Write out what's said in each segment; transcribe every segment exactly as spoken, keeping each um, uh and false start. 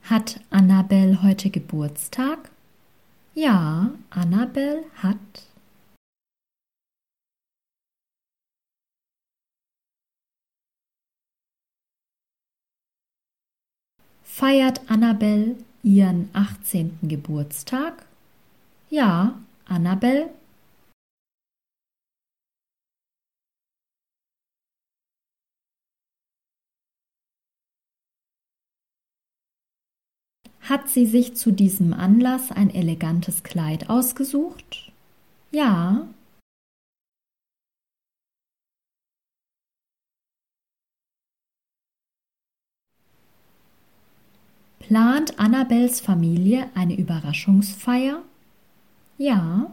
Hat Annabel heute Geburtstag? Ja, Annabel hat. Feiert Annabel ihren achtzehnten Geburtstag? Ja, Annabel. Hat sie sich zu diesem Anlass ein elegantes Kleid ausgesucht? Ja. Plant Annabels Familie eine Überraschungsfeier? Ja.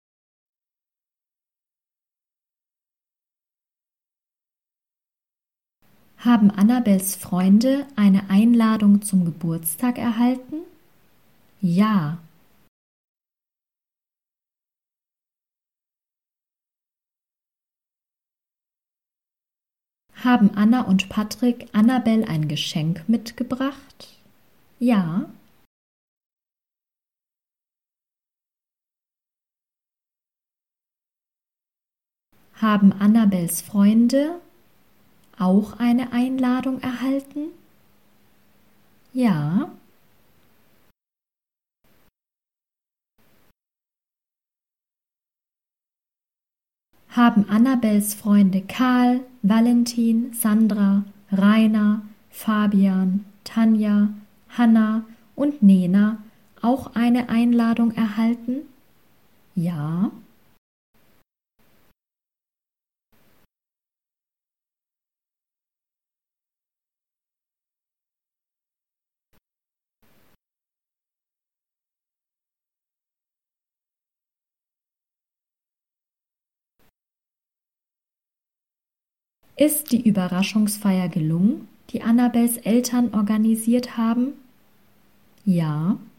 Haben Annabels Freunde eine Einladung zum Geburtstag erhalten? Ja. Haben Anna und Patrick Annabel ein Geschenk mitgebracht? Ja. Haben Annabels Freunde auch eine Einladung erhalten? Ja. Haben Annabels Freunde Karl, Valentin, Sandra, Rainer, Fabian, Tanja, Hanna und Nena auch eine Einladung erhalten? Ja. Ist die Überraschungsfeier gelungen, die Annabels Eltern organisiert haben? Ja.